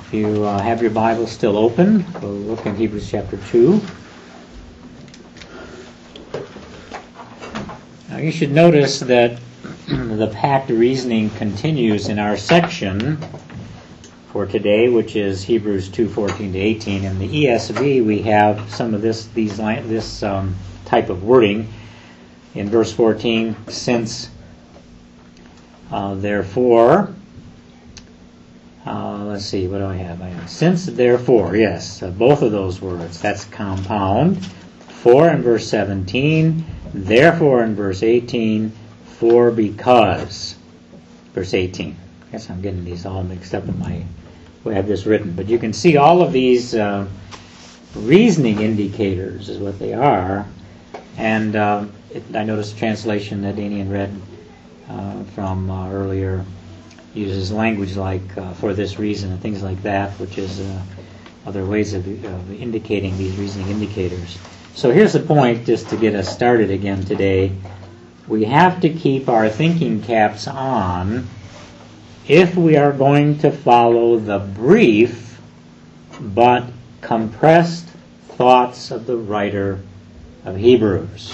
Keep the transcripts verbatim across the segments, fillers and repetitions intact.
If you uh, have your Bible still open, we'll look in Hebrews chapter two. Now you should notice that the packed reasoning continues in our section for today, which is Hebrews two fourteen to eighteen. In the E S V, we have some of this these this um, type of wording. In verse fourteen, since uh, therefore, uh, let's see, what do I have? I have since therefore, yes, uh, both of those words. That's compound. For in verse seventeen, therefore in verse eighteen, for because. Verse eighteen. I guess I'm getting these all mixed up in my way I have this written. But you can see all of these uh, reasoning indicators is what they are. And uh, it, I noticed the translation that Danian read uh, from uh, earlier uses language like uh, for this reason and things like that, which is uh, other ways of, of indicating these reasoning indicators. So here's the point, just to get us started again today. We have to keep our thinking caps on if we are going to follow the brief but compressed thoughts of the writer of Hebrews.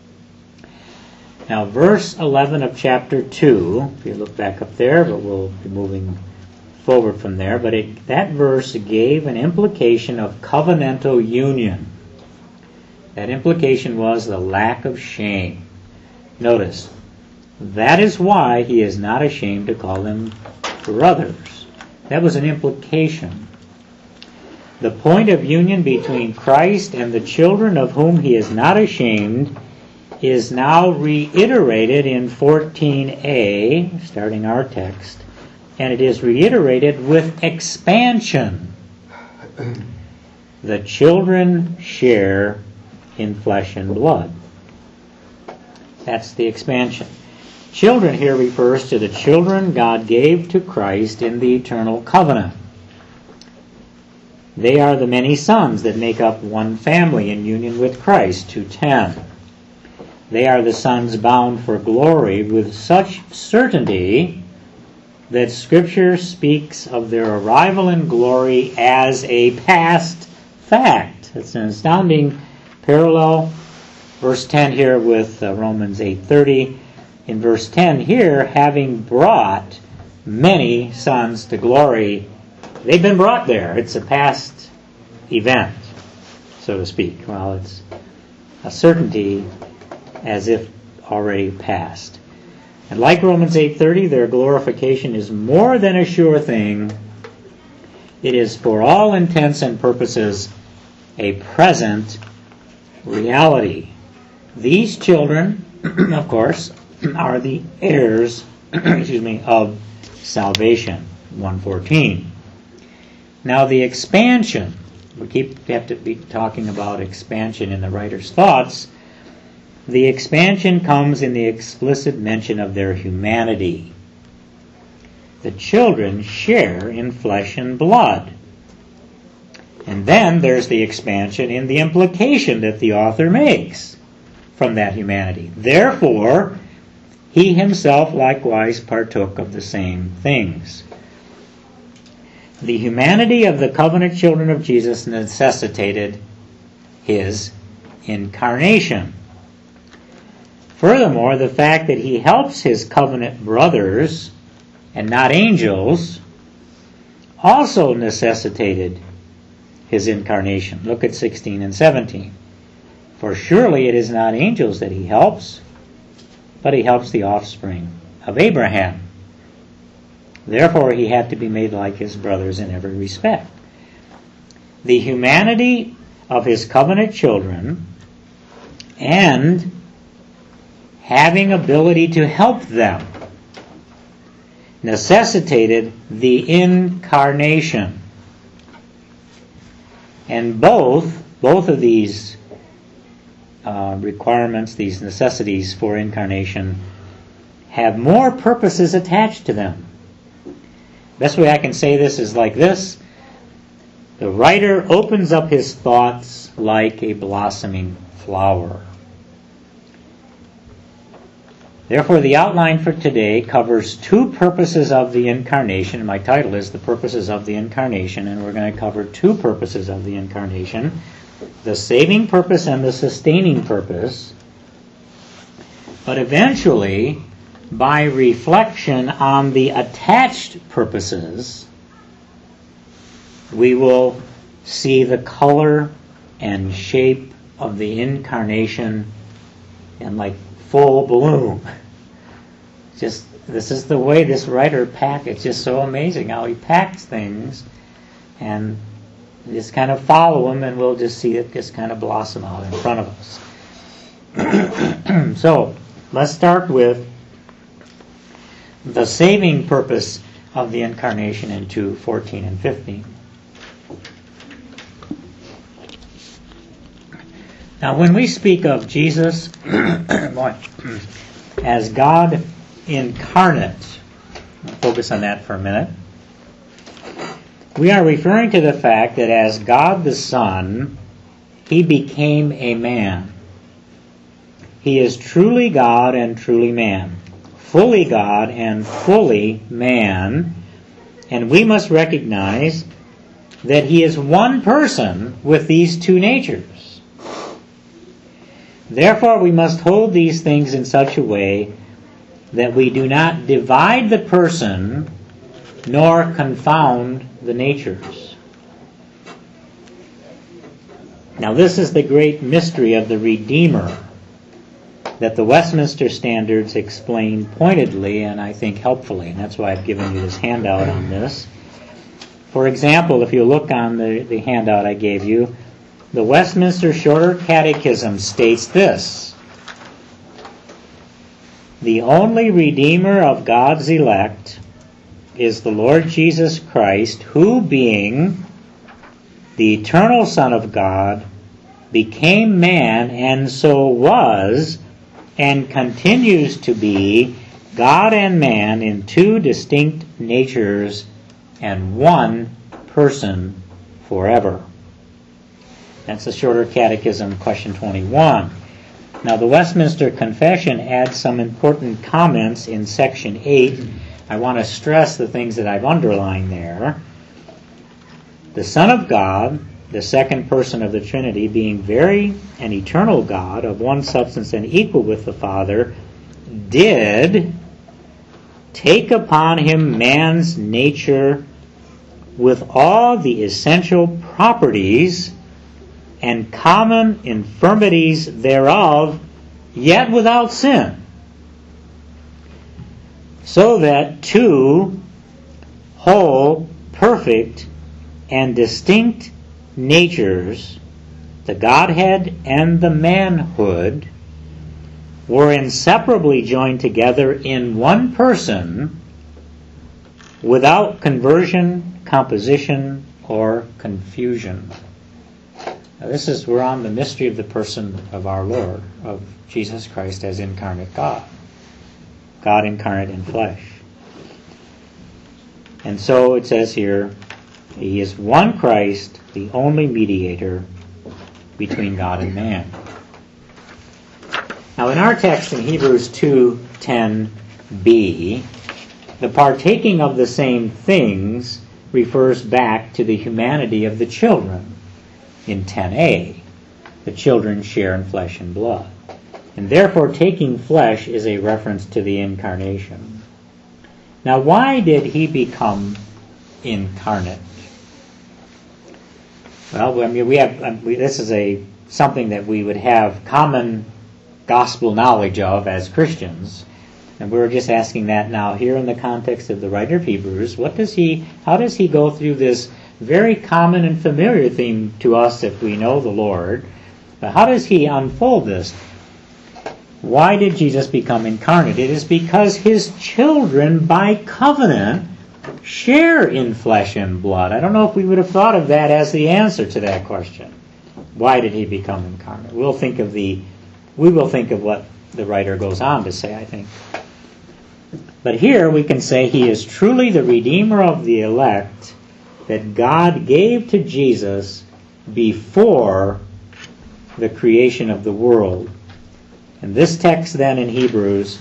Now, verse eleven of chapter two, if you look back up there, but we'll be moving forward from there, but it, that verse gave an implication of covenantal union. That implication was the lack of shame. Notice, that is why he is not ashamed to call them brothers. That was an implication. The point of union between Christ and the children of whom he is not ashamed is now reiterated in fourteen a, starting our text, and it is reiterated with expansion. The children share in flesh and blood. That's the expansion. Children here refers to the children God gave to Christ in the eternal covenant. They are the many sons that make up one family in union with Christ, two ten. They are the sons bound for glory with such certainty that Scripture speaks of their arrival in glory as a past fact. It's an astounding parallel. Verse ten here with uh, Romans eight thirty. In verse ten here, having brought many sons to glory, they've been brought there. It's a past event, so to speak. Well, it's a certainty as if already past. And like Romans eight thirty, their glorification is more than a sure thing. It is for all intents and purposes a present reality. These children, of course, are the heirs excuse me, of salvation, one fourteen. Now the expansion, we keep have to be talking about expansion in the writer's thoughts. The expansion comes in the explicit mention of their humanity. The children share in flesh and blood. And then there's the expansion in the implication that the author makes from that humanity. Therefore, he himself likewise partook of the same things. The humanity of the covenant children of Jesus necessitated his incarnation. Furthermore, the fact that he helps his covenant brothers and not angels also necessitated his incarnation. Look at sixteen and seventeen. For surely it is not angels that he helps, but he helps the offspring of Abraham. Therefore he had to be made like his brothers in every respect. The humanity of his covenant children and having ability to help them necessitated the incarnation. And both, both of these uh, requirements, these necessities for incarnation, have more purposes attached to them. Best way I can say this is like this. The writer opens up his thoughts like a blossoming flower. Therefore, the outline for today covers two purposes of the Incarnation. My title is The Purposes of the Incarnation, and we're going to cover two purposes of the Incarnation, the saving purpose and the sustaining purpose. But eventually, by reflection on the attached purposes, we will see the color and shape of the Incarnation in like full bloom. Just this is the way this writer packed. It's just so amazing how he packs things, and just kind of follow him, and we'll just see it just kind of blossom out in front of us. So let's start with the saving purpose of the Incarnation in two fourteen and fifteen. Now, when we speak of Jesus as God incarnate, I'll focus on that for a minute, we are referring to the fact that as God the Son, He became a man. He is truly God and truly man, fully God and fully man, and we must recognize that He is one person with these two natures. Therefore, we must hold these things in such a way that we do not divide the person nor confound the natures. Now, this is the great mystery of the Redeemer that the Westminster Standards explain pointedly and I think helpfully, and that's why I've given you this handout on this. For example, if you look on the, the handout I gave you, the Westminster Shorter Catechism states this: the only Redeemer of God's elect is the Lord Jesus Christ, who, being the eternal Son of God, became man, and so was and continues to be God and man in two distinct natures and one person forever. That's the Shorter Catechism, question twenty-one. Now, the Westminster Confession adds some important comments in section eight. I want to stress the things that I've underlined there. The Son of God, the second person of the Trinity, being very and eternal God, of one substance and equal with the Father, did take upon Him man's nature with all the essential properties and common infirmities thereof, yet without sin, so that two whole, perfect, and distinct natures, the Godhead and the manhood, were inseparably joined together in one person without conversion, composition, or confusion. Now, this is, we're on the mystery of the person of our Lord, of Jesus Christ as incarnate God. God incarnate in flesh. And so it says here, He is one Christ, the only mediator between God and man. Now, in our text in Hebrews two ten b, the partaking of the same things refers back to the humanity of the children. In ten a, the children share in flesh and blood. And therefore, taking flesh is a reference to the Incarnation. Now, why did He become incarnate? Well, I mean, we have we, this is a something that we would have common gospel knowledge of as Christians, and we're just asking that now here in the context of the writer of Hebrews. What does he? How does he go through this very common and familiar theme to us if we know the Lord? But how does he unfold this? Why did Jesus become incarnate? It is because His children by covenant share in flesh and blood. I don't know if we would have thought of that as the answer to that question. Why did He become incarnate? We'll think of the, we will think of what the writer goes on to say, I think. But here we can say He is truly the Redeemer of the elect that God gave to Jesus before the creation of the world. And this text then in Hebrews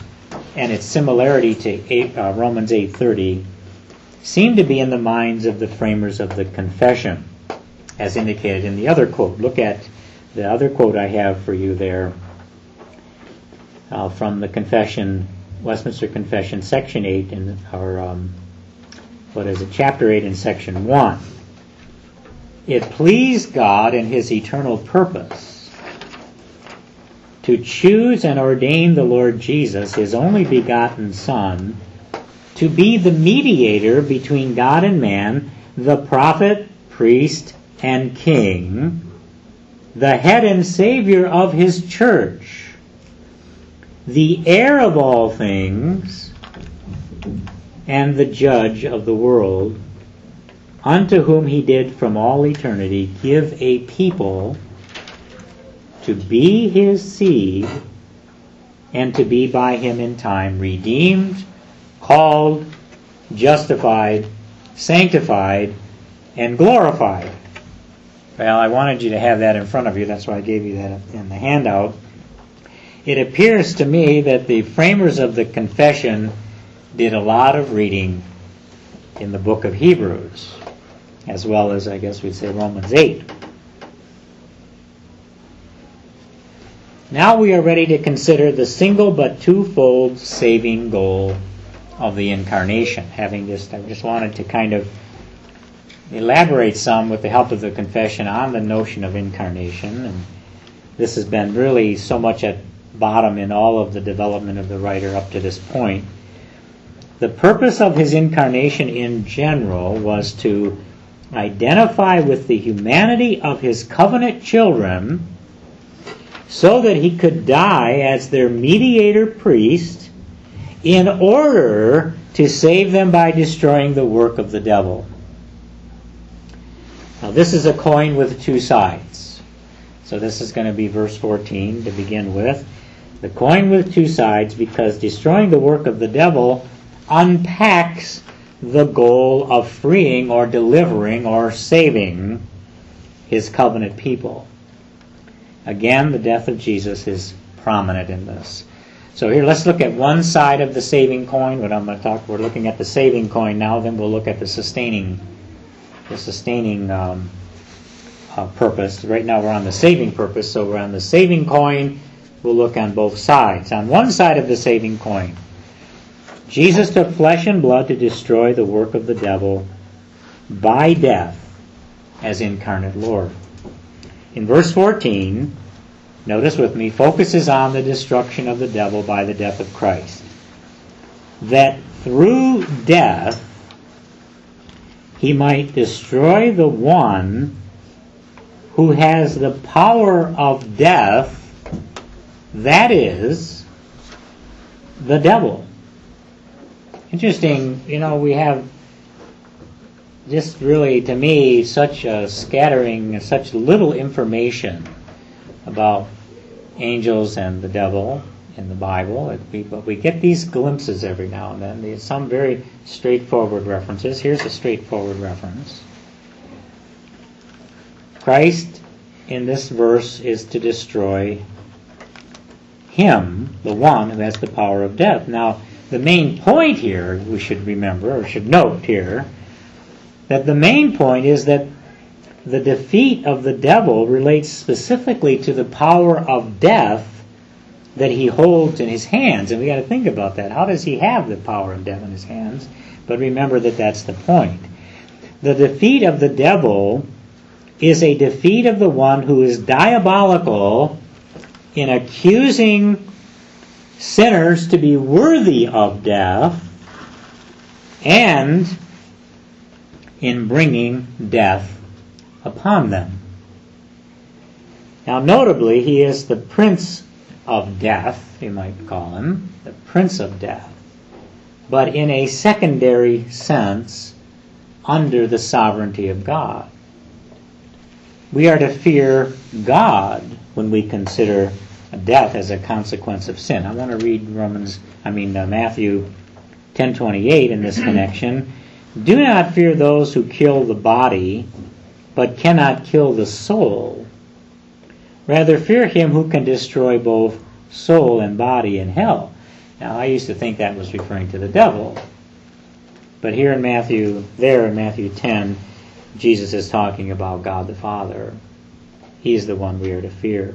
and its similarity to eight, uh, Romans eight thirty seem to be in the minds of the framers of the confession, as indicated in the other quote. Look at the other quote I have for you there uh, from the Confession, Westminster Confession, Section eight, in or um, what is it, Chapter eight, in Section one. It pleased God in His eternal purpose to choose and ordain the Lord Jesus, His only begotten Son, to be the mediator between God and man, the prophet, priest, and king, the head and Savior of His church, the heir of all things, and the judge of the world, unto whom He did from all eternity give a people to be His seed, and to be by Him in time redeemed, called, justified, sanctified, and glorified. Well, I wanted you to have that in front of you. That's why I gave you that in the handout. It appears to me that the framers of the confession did a lot of reading in the book of Hebrews, as well as, I guess we'd say, Romans eight. Now we are ready to consider the single but twofold saving goal of the incarnation. Having just, I just wanted to kind of elaborate some with the help of the confession on the notion of incarnation, and this has been really so much at bottom in all of the development of the writer up to this point. The purpose of his incarnation in general was to identify with the humanity of his covenant children so that he could die as their mediator priest in order to save them by destroying the work of the devil. Now this is a coin with two sides. So this is going to be verse fourteen to begin with. The coin with two sides, because destroying the work of the devil unpacks the goal of freeing or delivering or saving his covenant people. Again, the death of Jesus is prominent in this. So here, let's look at one side of the saving coin. What I'm going to talk, we're looking at the saving coin now. Then we'll look at the sustaining, the sustaining um, uh, purpose. Right now, we're on the saving purpose. So we're on the saving coin. We'll look on both sides. On one side of the saving coin, Jesus took flesh and blood to destroy the work of the devil by death as incarnate Lord. In verse fourteen, notice with me, focuses on the destruction of the devil by the death of Christ. That through death he might destroy the one who has the power of death, that is, the devil. Interesting, you know, we have just really, to me, such a scattering, such little information about angels and the devil in the Bible. It, we, but we get these glimpses every now and then. There's some very straightforward references. Here's a straightforward reference. Christ, in this verse, is to destroy him, the one who has the power of death. Now, the main point here, we should remember, or should note here, that the main point is that the defeat of the devil relates specifically to the power of death that he holds in his hands. And we got to think about that. How does he have the power of death in his hands? But remember that that's the point. The defeat of the devil is a defeat of the one who is diabolical in accusing sinners to be worthy of death and in bringing death upon them. Now, notably, he is the prince of death, you might call him, the prince of death, but in a secondary sense, under the sovereignty of God. We are to fear God when we consider death as a consequence of sin. I want to read Romans, I mean uh, Matthew ten twenty-eight in this connection. Do not fear those who kill the body, but cannot kill the soul. Rather fear him who can destroy both soul and body in hell. Now, I used to think that was referring to the devil. But here in Matthew, there in Matthew ten, Jesus is talking about God the Father. He is the one we are to fear.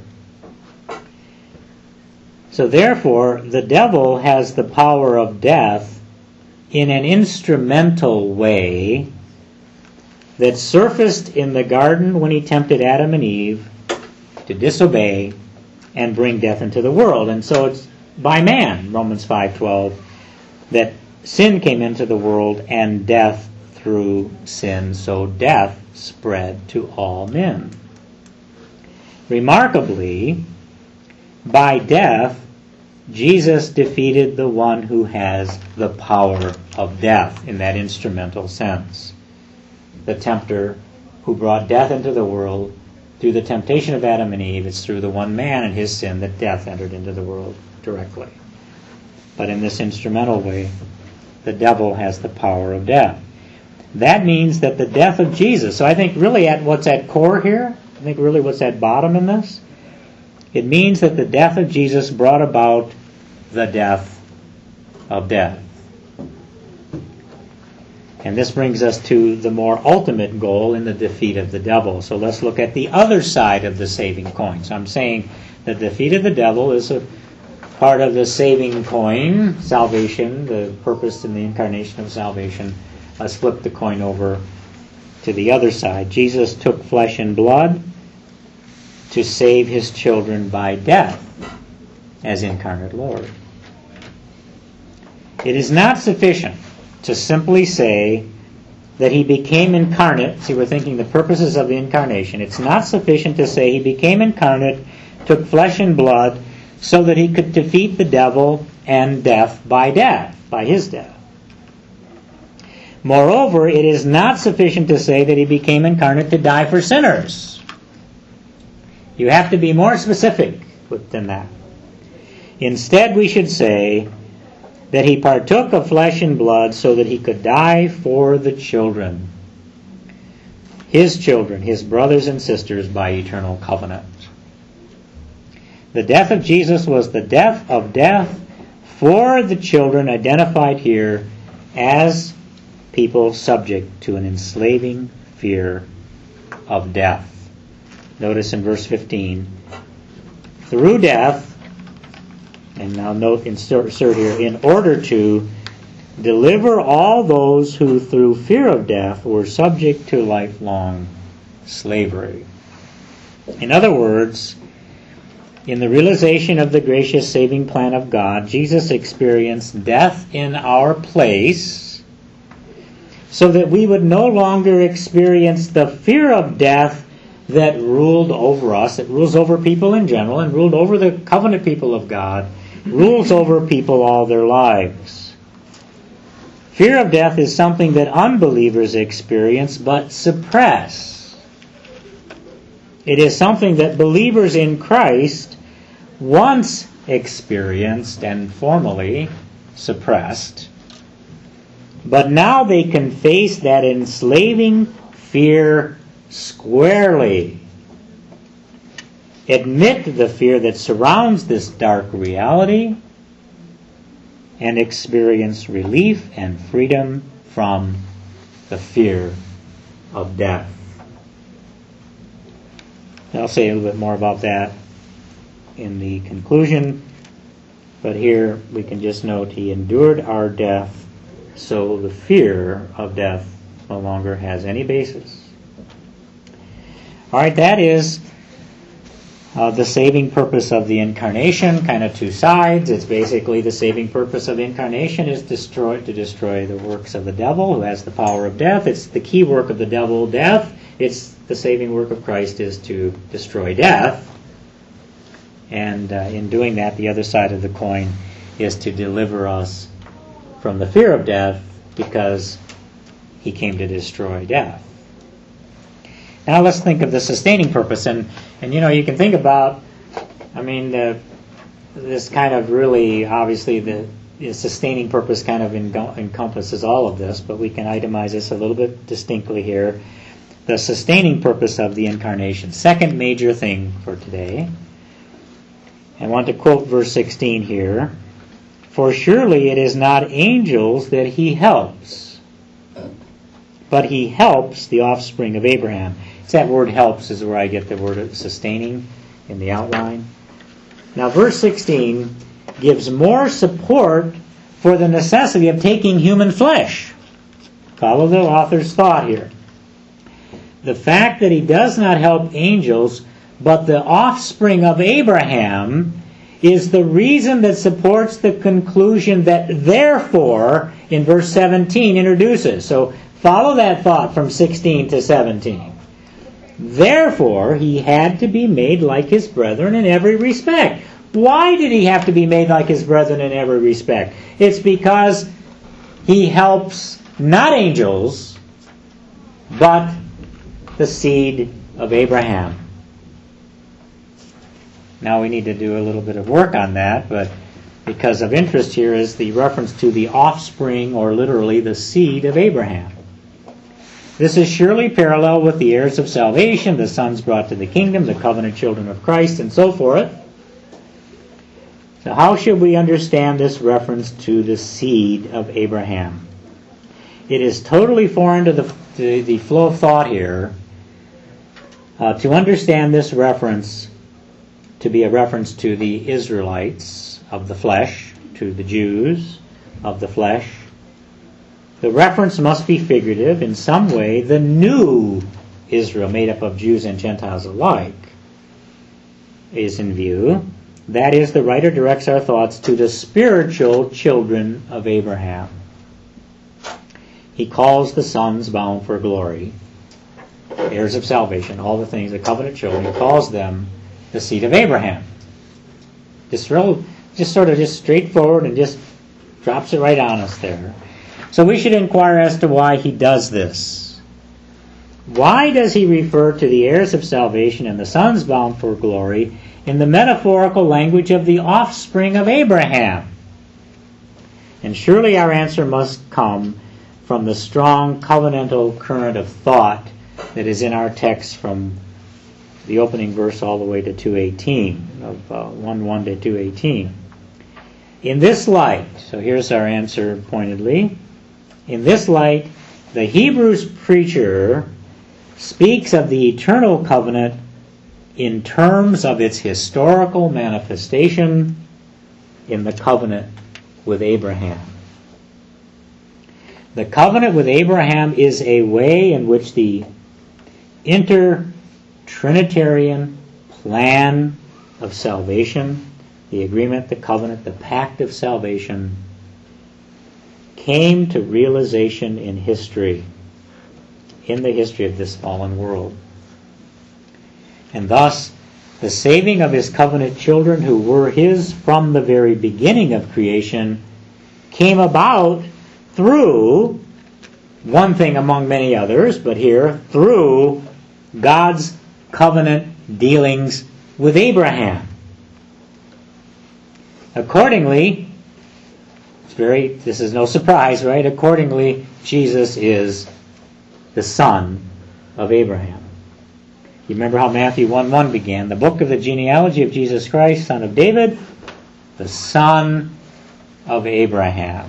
So therefore, the devil has the power of death in an instrumental way that surfaced in the garden when he tempted Adam and Eve to disobey and bring death into the world. And so it's by man, Romans five twelve, that sin came into the world and death through sin, so death spread to all men. Remarkably, by death, Jesus defeated the one who has the power of death in that instrumental sense. The tempter who brought death into the world through the temptation of Adam and Eve. It's through the one man and his sin that death entered into the world directly. But in this instrumental way, the devil has the power of death. That means that the death of Jesus, so I think really at what's at core here, I think really what's at bottom in this, it means that the death of Jesus brought about the death of death. And this brings us to the more ultimate goal in the defeat of the devil. So let's look at the other side of the saving coin. So I'm saying the defeat of the devil is a part of the saving coin, salvation, the purpose in the incarnation of salvation. Let's flip the coin over to the other side. Jesus took flesh and blood to save his children by death as incarnate Lord. It is not sufficient to simply say that he became incarnate. See, we're thinking the purposes of the incarnation. It's not sufficient to say he became incarnate, took flesh and blood, so that he could defeat the devil and death by death, by his death. Moreover, it is not sufficient to say that he became incarnate to die for sinners. You have to be more specific than that. Instead, we should say that he partook of flesh and blood so that he could die for the children, his children, his brothers and sisters by eternal covenant. The death of Jesus was the death of death for the children identified here as people subject to an enslaving fear of death. Notice in verse fifteen, through death, and now note, insert here, in order to deliver all those who through fear of death were subject to lifelong slavery. In other words, in the realization of the gracious saving plan of God, Jesus experienced death in our place so that we would no longer experience the fear of death that ruled over us. It rules over people in general and ruled over the covenant people of God, rules over people all their lives. Fear of death is something that unbelievers experience but suppress. It is something that believers in Christ once experienced and formally suppressed, but now they can face that enslaving fear squarely. Admit the fear that surrounds this dark reality and experience relief and freedom from the fear of death. I'll say a little bit more about that in the conclusion, but here we can just note he endured our death, so the fear of death no longer has any basis. All right, that is uh, the saving purpose of the incarnation, kind of two sides. It's basically the saving purpose of the incarnation is destroy, to destroy the works of the devil, who has the power of death. It's the key work of the devil, death. It's the saving work of Christ is to destroy death. And uh, in doing that, the other side of the coin is to deliver us from the fear of death because he came to destroy death. Now let's think of the sustaining purpose. And, and you know, you can think about, I mean, the, this kind of really, obviously, the, the sustaining purpose kind of en- encompasses all of this, but we can itemize this a little bit distinctly here. The sustaining purpose of the incarnation. Second major thing for today. I want to quote verse sixteen here. For surely it is not angels that he helps, but he helps the offspring of Abraham. It's that word helps is where I get the word sustaining in the outline. Now verse sixteen gives more support for the necessity of taking human flesh. Follow the author's thought here. The fact that he does not help angels, but the offspring of Abraham, is the reason that supports the conclusion that therefore, in verse seventeen, introduces. So follow that thought from sixteen to seventeen. Therefore, he had to be made like his brethren in every respect. Why did he have to be made like his brethren in every respect? It's because he helps not angels, but the seed of Abraham. Now we need to do a little bit of work on that, but because of interest here is the reference to the offspring, or literally the seed of Abraham. This is surely parallel with the heirs of salvation, the sons brought to the kingdom, the covenant children of Christ, and so forth. So how should we understand this reference to the seed of Abraham? It is totally foreign to the, to the flow of thought here uh, to understand this reference to be a reference to the Israelites of the flesh, to the Jews of the flesh. The reference must be figurative. In some way, the new Israel, made up of Jews and Gentiles alike, is in view. That is, the writer directs our thoughts to the spiritual children of Abraham. He calls the sons bound for glory, heirs of salvation, all the things, the covenant children. He calls them the seed of Abraham. Just real, just sort of just straightforward, and just drops it right on us there. So we should inquire as to why he does this. Why does he refer to the heirs of salvation and the sons bound for glory in the metaphorical language of the offspring of Abraham? And surely our answer must come from the strong covenantal current of thought that is in our text from the opening verse all the way to two eighteen, of uh, one one to two eighteen. In this light, so here's our answer pointedly, in this light, the Hebrews preacher speaks of the eternal covenant in terms of its historical manifestation in the covenant with Abraham. The covenant with Abraham is a way in which the inter-Trinitarian plan of salvation, the agreement, the covenant, the pact of salvation, came to realization in history, in the history of this fallen world. And thus, the saving of his covenant children, who were his from the very beginning of creation, came about through, one thing among many others, but here, through God's covenant dealings with Abraham. Accordingly, it's very, this is no surprise, right? Accordingly, Jesus is the son of Abraham. You remember how Matthew one one began? The book of the genealogy of Jesus Christ, son of David, the son of Abraham.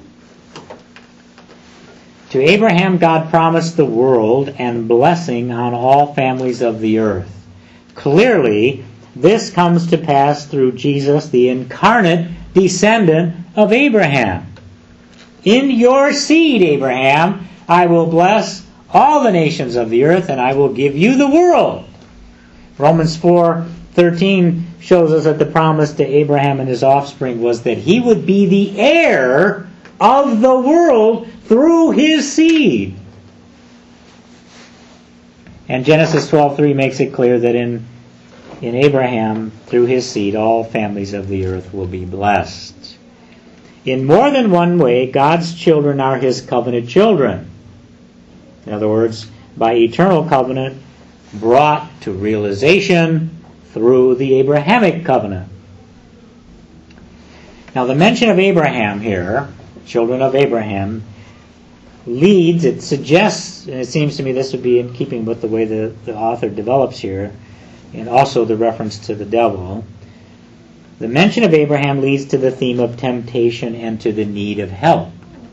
To Abraham, God promised the world and blessing on all families of the earth. Clearly, this comes to pass through Jesus, the incarnate descendant of Abraham. In your seed, Abraham, I will bless all the nations of the earth, and I will give you the world. Romans four thirteen shows us that the promise to Abraham and his offspring was that he would be the heir of the world through his seed. And Genesis twelve three makes it clear that in, in Abraham, through his seed, all families of the earth will be blessed. In more than one way, God's children are his covenant children. In other words, by eternal covenant, brought to realization through the Abrahamic covenant. Now, the mention of Abraham here, children of Abraham, leads, it suggests, and it seems to me this would be in keeping with the way the, the author develops here, and also the reference to the devil, The mention of Abraham leads to the theme of temptation and to the need of help.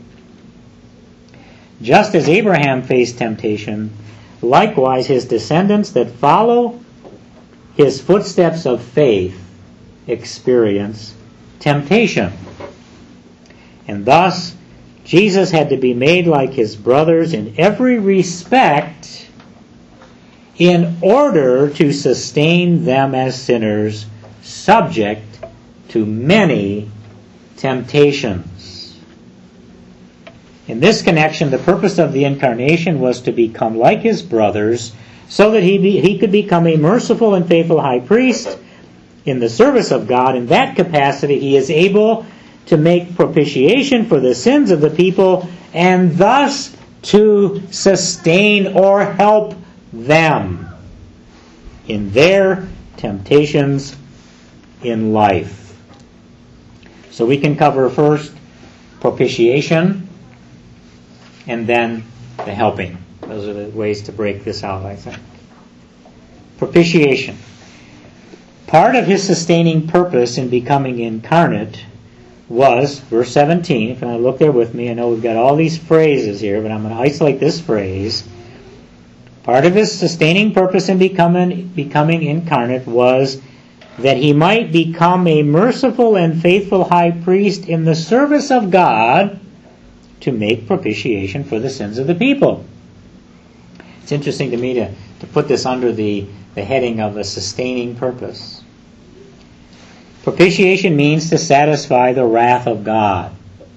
Just as Abraham faced temptation, likewise his descendants that follow his footsteps of faith experience temptation. And thus, Jesus had to be made like his brothers in every respect in order to sustain them as sinners, subject to many temptations. In this connection, the purpose of the incarnation was to become like his brothers so that he, be, he could become a merciful and faithful high priest in the service of God. In that capacity, he is able to make propitiation for the sins of the people and thus to sustain or help them in their temptations in life. So we can cover first propitiation and then the helping. Those are the ways to break this out, I think. Propitiation. Part of his sustaining purpose in becoming incarnate was, verse seventeen, if you want to look there with me, I know we've got all these phrases here, but I'm going to isolate this phrase. Part of his sustaining purpose in becoming, becoming incarnate was that he might become a merciful and faithful high priest in the service of God to make propitiation for the sins of the people. It's interesting to me to, to put this under the, the heading of a sustaining purpose. Propitiation means to satisfy the wrath of God.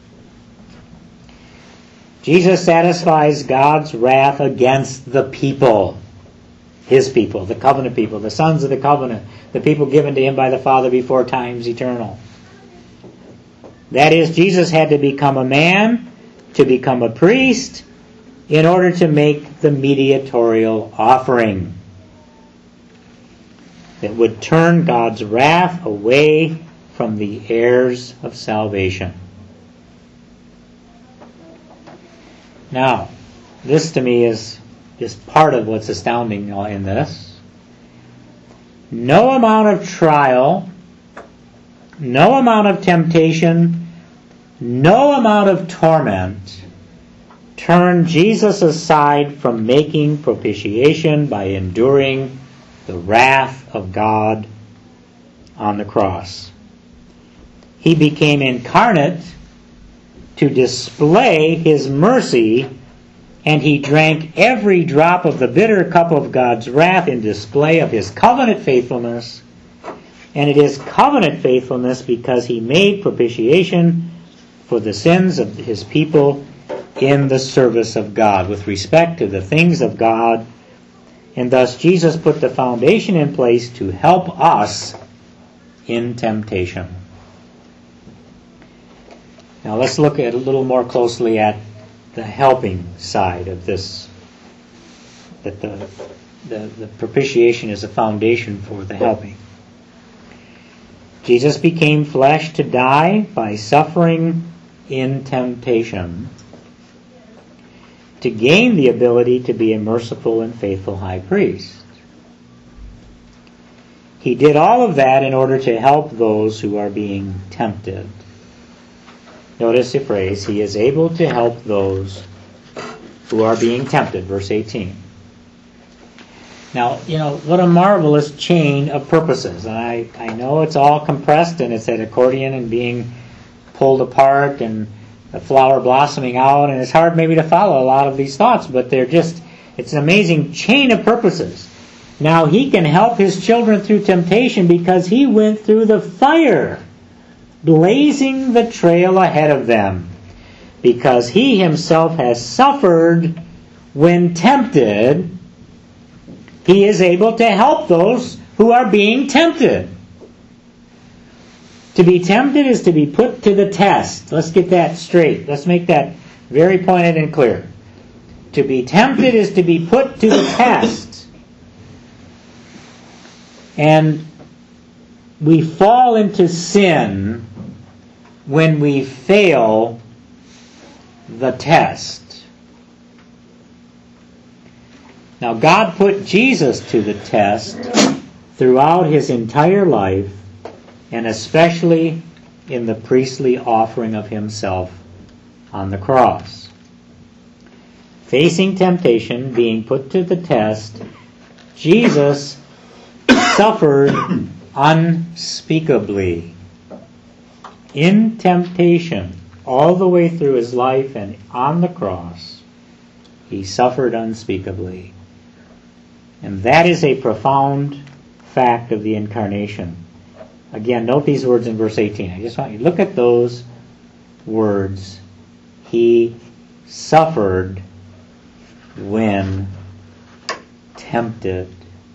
Jesus satisfies God's wrath against the people, his people, the covenant people, the sons of the covenant, the people given to him by the Father before times eternal. That is, Jesus had to become a man, to become a priest, in order to make the mediatorial offering that would turn God's wrath away from the heirs of salvation. Now, this to me is just part of what's astounding in this. No amount of trial, no amount of temptation, no amount of torment turned Jesus aside from making propitiation by enduring the wrath of God on the cross. He became incarnate to display his mercy, and he drank every drop of the bitter cup of God's wrath in display of his covenant faithfulness. And it is covenant faithfulness because he made propitiation for the sins of his people in the service of God, with respect to the things of God. And thus Jesus put the foundation in place to help us in temptation. Now let's look at a little more closely at the helping side of this. That the, the, the propitiation is a foundation for the helping. Jesus became flesh to die by suffering in temptation, to gain the ability to be a merciful and faithful high priest. He did all of that in order to help those who are being tempted. Notice the phrase, he is able to help those who are being tempted, verse eighteen. Now, you know, what a marvelous chain of purposes. And I, I know it's all compressed and it's that accordion and being pulled apart and the flower blossoming out, and it's hard maybe to follow a lot of these thoughts, but they're just, it's an amazing chain of purposes. Now, he can help his children through temptation because he went through the fire, blazing the trail ahead of them, because he himself has suffered when tempted. He is able to help those who are being tempted. To be tempted is to be put to the test. Let's get that straight. Let's make that very pointed and clear. To be tempted is to be put to the test. And we fall into sin when we fail the test. Now, God put Jesus to the test throughout his entire life and especially in the priestly offering of himself on the cross. Facing temptation, being put to the test, Jesus suffered unspeakably. In temptation, all the way through his life and on the cross, he suffered unspeakably. And that is a profound fact of the incarnation. Again, note these words in verse eighteen. I just want you to look at those words. He suffered when tempted.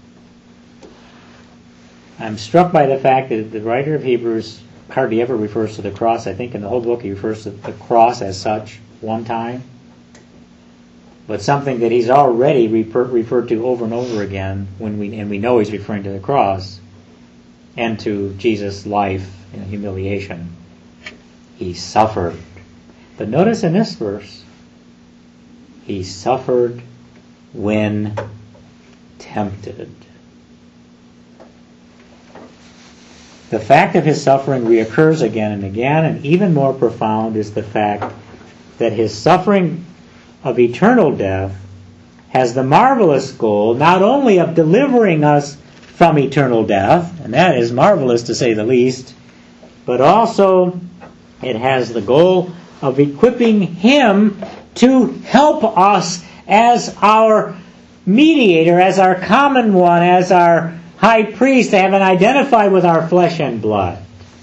I'm struck by the fact that the writer of Hebrews hardly ever refers to the cross. I think in the whole book he refers to the cross as such one time. But something that he's already refer, referred to over and over again, when we and we know he's referring to the cross and to Jesus' life and humiliation. He suffered. But notice in this verse, he suffered when tempted. The fact of his suffering reoccurs again and again, and even more profound is the fact that his suffering of eternal death has the marvelous goal not only of delivering us from eternal death, and that is marvelous to say the least, but also it has the goal of equipping him to help us as our mediator, as our common one, as our high priest, having identified with our flesh and blood,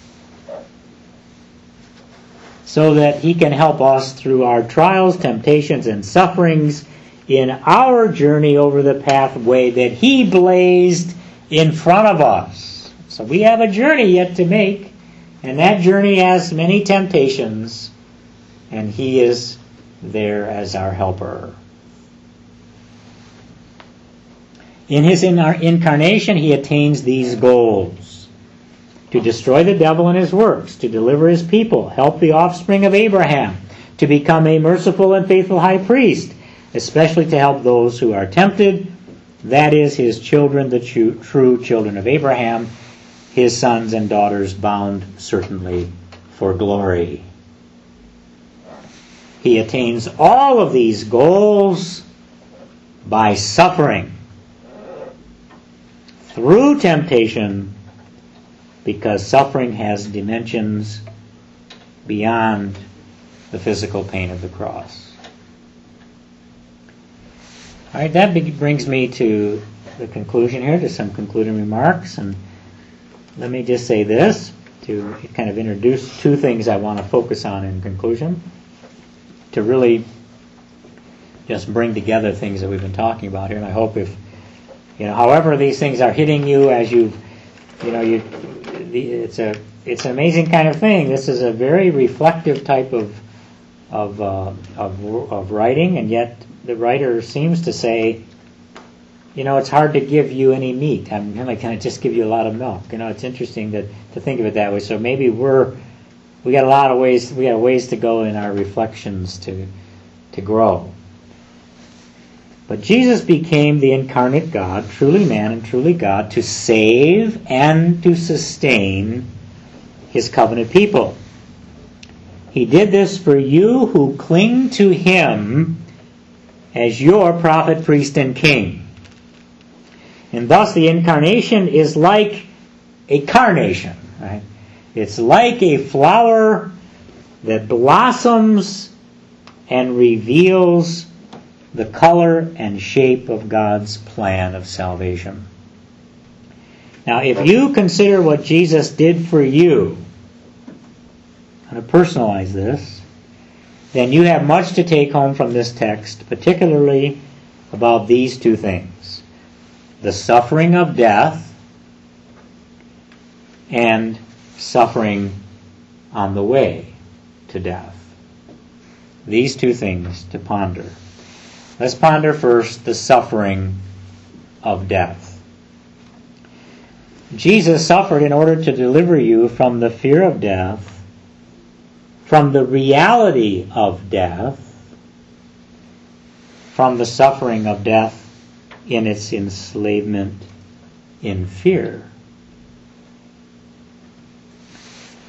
so that he can help us through our trials, temptations, and sufferings in our journey over the pathway that he blazed in front of us. So we have a journey yet to make, and that journey has many temptations, and he is there as our helper. In his incarnation, he attains these goals: to destroy the devil and his works, to deliver his people, help the offspring of Abraham, to become a merciful and faithful high priest, especially to help those who are tempted, that is, his children, the true children of Abraham, his sons and daughters bound certainly for glory. He attains all of these goals by suffering through temptation, because suffering has dimensions beyond the physical pain of the cross. All right, that brings me to the conclusion here, to some concluding remarks. And let me just say this, to kind of introduce two things I want to focus on in conclusion, to really just bring together things that we've been talking about here. And I hope if, you know, however these things are hitting you as you, you know, you, it's a, it's an amazing kind of thing. This is a very reflective type of, of, uh, of, of writing, and yet the writer seems to say, you know, it's hard to give you any meat. I'm going to kind of just give you a lot of milk. You know, it's interesting that to think of it that way. So maybe we're, we got a lot of ways, we got ways to go in our reflections to, to grow. But Jesus became the incarnate God, truly man and truly God, to save and to sustain his covenant people. He did this for you who cling to him as your prophet, priest, and king. And thus the incarnation is like a carnation, right? It's like a flower that blossoms and reveals the color and shape of God's plan of salvation. Now, if you consider what Jesus did for you, I'm going to personalize this, then you have much to take home from this text, particularly about these two things: the suffering of death and suffering on the way to death. These two things to ponder. Let's ponder first the suffering of death. Jesus suffered in order to deliver you from the fear of death, from the reality of death, from the suffering of death in its enslavement in fear.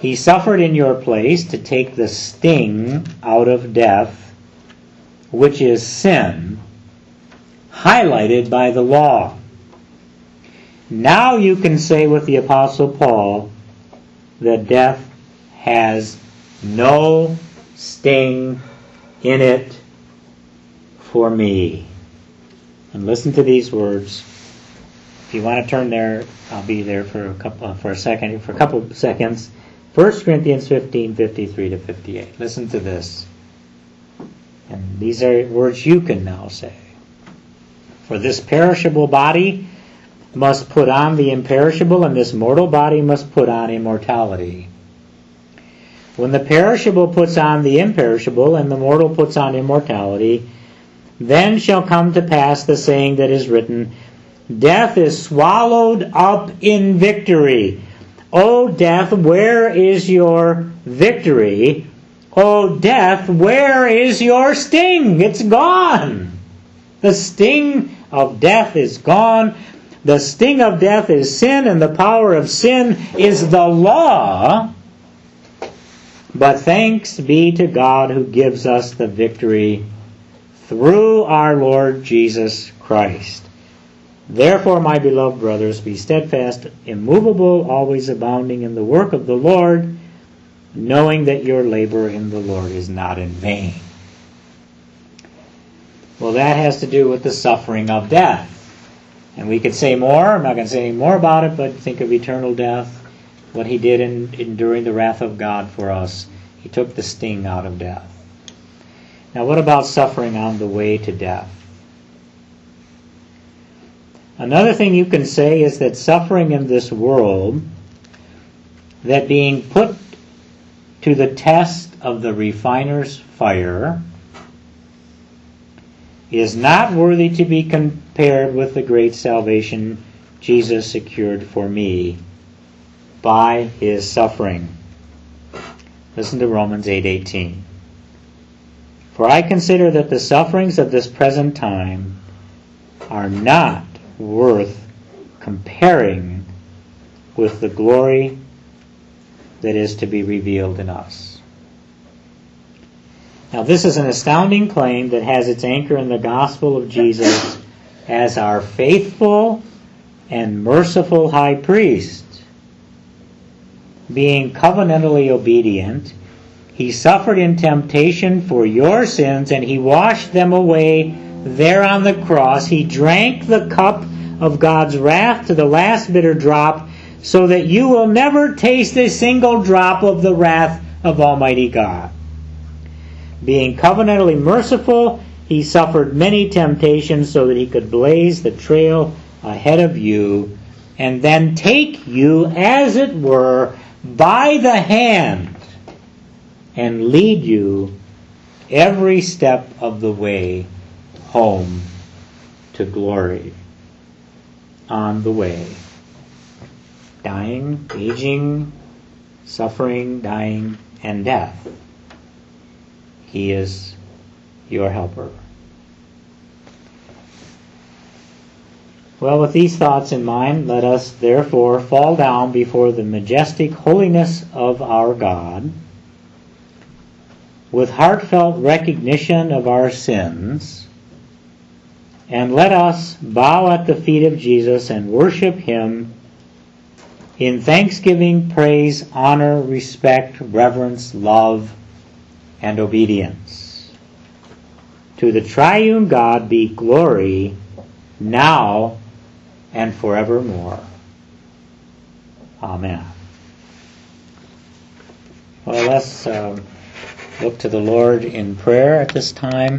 He suffered in your place to take the sting out of death, which is sin, highlighted by the law. Now you can say with the Apostle Paul that death has no sting in it for me. And listen to these words. If you want to turn there, I'll be there for a couple uh, for a second, for a couple of seconds. First Corinthians fifteen, fifty-three to fifty-eight. Listen to this. And these are words you can now say. For this perishable body must put on the imperishable, and this mortal body must put on immortality. When the perishable puts on the imperishable, and the mortal puts on immortality, then shall come to pass the saying that is written, Death is swallowed up in victory. O death, where is your victory? O death, where is your sting? It's gone. The sting of death is gone. The sting of death is sin, and the power of sin is the law. But thanks be to God who gives us the victory through our Lord Jesus Christ. Therefore, my beloved brothers, be steadfast, immovable, always abounding in the work of the Lord, knowing that your labor in the Lord is not in vain. Well, that has to do with the suffering of death. And we could say more. I'm not going to say any more about it, but think of eternal death, what he did in enduring the wrath of God for us. He took the sting out of death. Now, what about suffering on the way to death? Another thing you can say is that suffering in this world, that being put to the test of the refiner's fire, is not worthy to be compared with the great salvation Jesus secured for me by his suffering. Listen to Romans eight eighteen. For I consider that the sufferings of this present time are not worth comparing with the glory that is to be revealed in us. Now, this is an astounding claim that has its anchor in the gospel of Jesus as our faithful and merciful high priest. Being covenantally obedient, he suffered in temptation for your sins, and he washed them away there on the cross. He drank the cup of God's wrath to the last bitter drop, so that you will never taste a single drop of the wrath of Almighty God. Being covenantally merciful, he suffered many temptations so that he could blaze the trail ahead of you and then take you, as it were, by the hand and lead you every step of the way home to glory. On the way. Dying, aging, suffering, dying, and death. He is your helper. Well, with these thoughts in mind, let us therefore fall down before the majestic holiness of our God with heartfelt recognition of our sins, and let us bow at the feet of Jesus and worship him in thanksgiving, praise, honor, respect, reverence, love, and obedience. To the triune God be glory now and forevermore. Amen. Well, let's uh, look to the Lord in prayer at this time.